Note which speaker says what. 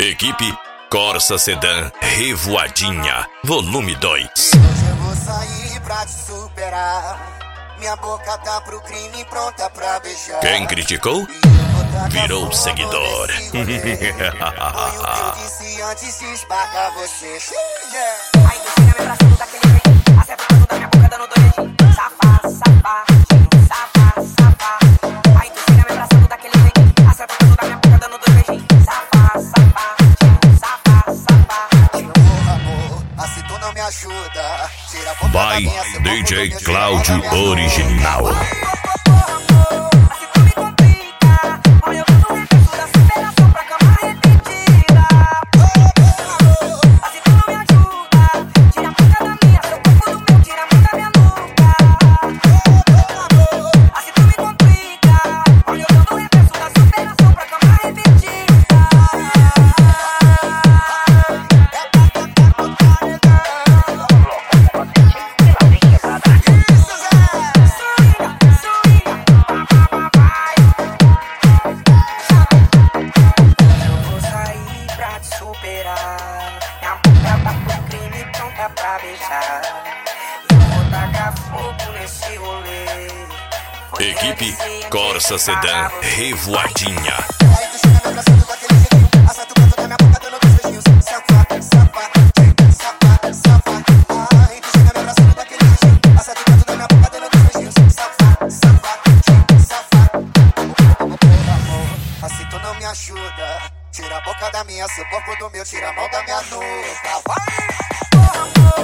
Speaker 1: Equipe Corsa Sedan Revoadinha, volume 2.
Speaker 2: Hoje eu vou sair pra te superar. Minha boca tá pro crime, pronta pra beijar.
Speaker 1: Quem criticou, virou seguidor.
Speaker 2: Foi o que eu disse antes de esbarcar você.
Speaker 3: Aí tu chega me abraçando daquele jeito, acerta o canto da minha boca dando doidinho. Safa, safa, safa, safa. Aí tu chega me abraçando daquele jeito, acerta o canto da minha boca dando doidinho. Safa, safa, safa, safa.
Speaker 2: Amor, assim tu não me ajuda. Tira a boca da
Speaker 1: Vai,
Speaker 2: minha, seu
Speaker 1: DJ
Speaker 2: corpo do meu,
Speaker 1: Cláudio
Speaker 2: tira a boca da minha
Speaker 1: Original.
Speaker 3: Assim tu me complica, olha eu dando recurso da superação pra cama repetida. Assim tu não me ajuda, tira a boca da minha, seu corpo do meu, tira a mão da minha nuca. Assim tu me complica, olha eu dando recurso da superação pra cama repetida. Superar, minha boca tá pro crime, pronta pra beijar. E vou tacar fogo nesse rolê. Foi
Speaker 1: Equipe
Speaker 3: antes
Speaker 1: Corsa
Speaker 3: de
Speaker 1: Sedan
Speaker 3: esbarrar você.
Speaker 1: Revoadinha.
Speaker 2: Aí tu chega me abraçando daquele jeito, acerta o canto da minha boca dando dois beijinhos. Safa, safa, safa, safa. Aí tu chega me abraçando daquele jeito, acerta o canto da minha boca dando dois beijinhos. Safa, safa, safa. Amor, assim tu não me ajuda. Tira a boca da minha, seu corpo do meu, tira a mão da minha nuca. Vai!